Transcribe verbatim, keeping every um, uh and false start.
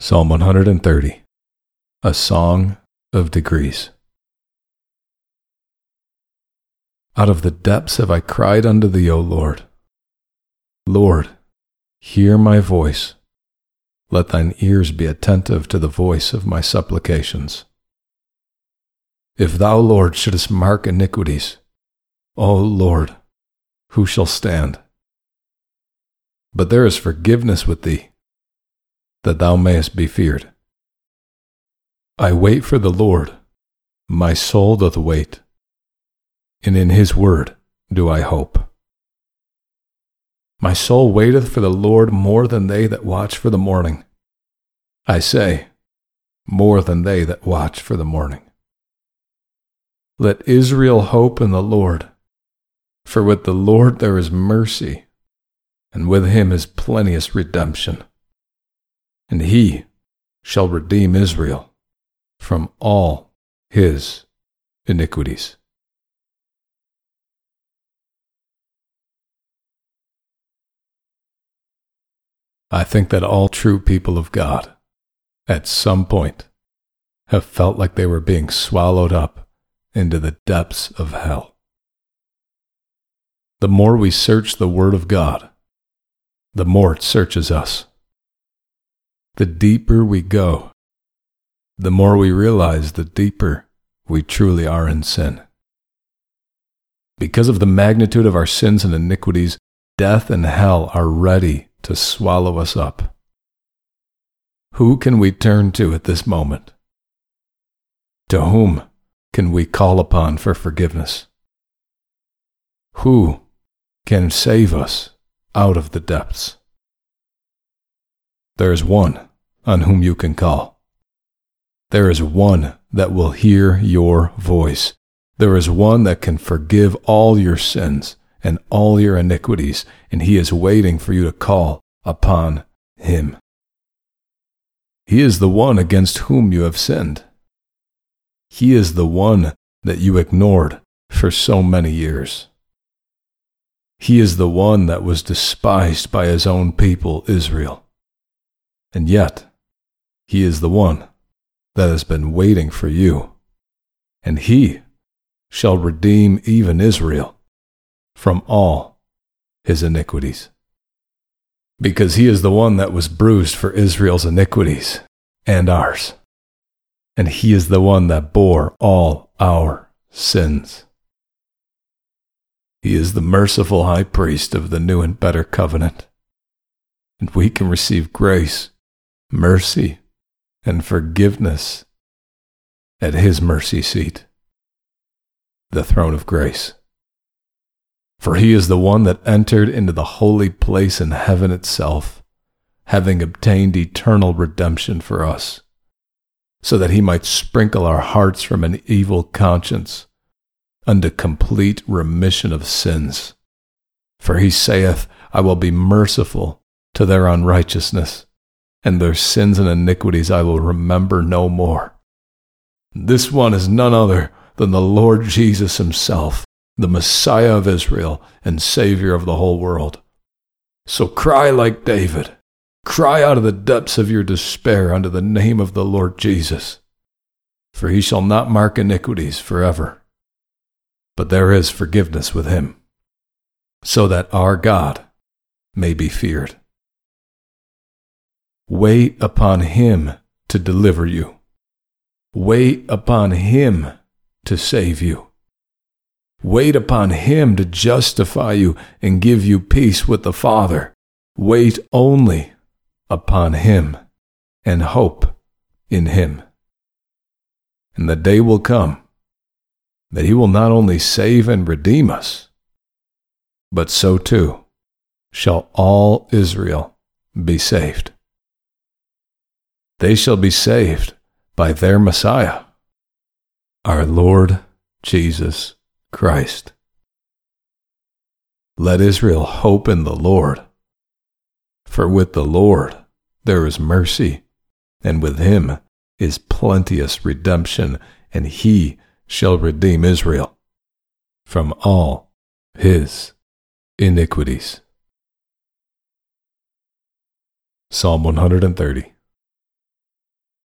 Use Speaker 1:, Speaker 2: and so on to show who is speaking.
Speaker 1: Psalm one hundred thirty, a song of degrees. Out of the depths have I cried unto thee, O Lord. Lord, hear my voice. Let thine ears be attentive to the voice of my supplications. If thou, Lord, shouldest mark iniquities, O Lord, who shall stand? But there is forgiveness with thee, that thou mayest be feared. I wait for the Lord, my soul doth wait, and in his word do I hope. My soul waiteth for the Lord more than they that watch for the morning. I say, more than they that watch for the morning. Let Israel hope in the Lord, for with the Lord there is mercy, and with him is plenteous redemption. And he shall redeem Israel from all his iniquities. I think that all true people of God, at some point, have felt like they were being swallowed up into the depths of hell. The more we search the Word of God, the more it searches us. The deeper we go, the more we realize the deeper we truly are in sin. Because of the magnitude of our sins and iniquities, death and hell are ready to swallow us up. Who can we turn to at this moment? To whom can we call upon for forgiveness? Who can save us out of the depths? There is one on whom you can call. There is one that will hear your voice. There is one that can forgive all your sins and all your iniquities, and he is waiting for you to call upon him. He is the one against whom you have sinned. He is the one that you ignored for so many years. He is the one that was despised by his own people, Israel. And yet, he is the one that has been waiting for you, and he shall redeem even Israel from all his iniquities. Because he is the one that was bruised for Israel's iniquities and ours, and he is the one that bore all our sins. He is the merciful high priest of the new and better covenant, and we can receive grace, mercy, and forgiveness at his mercy seat, the throne of grace. For he is the one that entered into the holy place in heaven itself, having obtained eternal redemption for us, so that he might sprinkle our hearts from an evil conscience unto complete remission of sins. For he saith, I will be merciful to their unrighteousness, and their sins and iniquities I will remember no more. This one is none other than the Lord Jesus himself, the Messiah of Israel and Savior of the whole world. So cry like David. Cry out of the depths of your despair unto the name of the Lord Jesus. For he shall not mark iniquities forever, but there is forgiveness with him, so that our God may be feared. Wait upon him to deliver you. Wait upon him to save you. Wait upon him to justify you and give you peace with the Father. Wait only upon him and hope in him. And the day will come that he will not only save and redeem us, but so too shall all Israel be saved. They shall be saved by their Messiah, our Lord Jesus Christ. Let Israel hope in the Lord, for with the Lord there is mercy, and with him is plenteous redemption, and he shall redeem Israel from all his iniquities. Psalm one hundred thirty.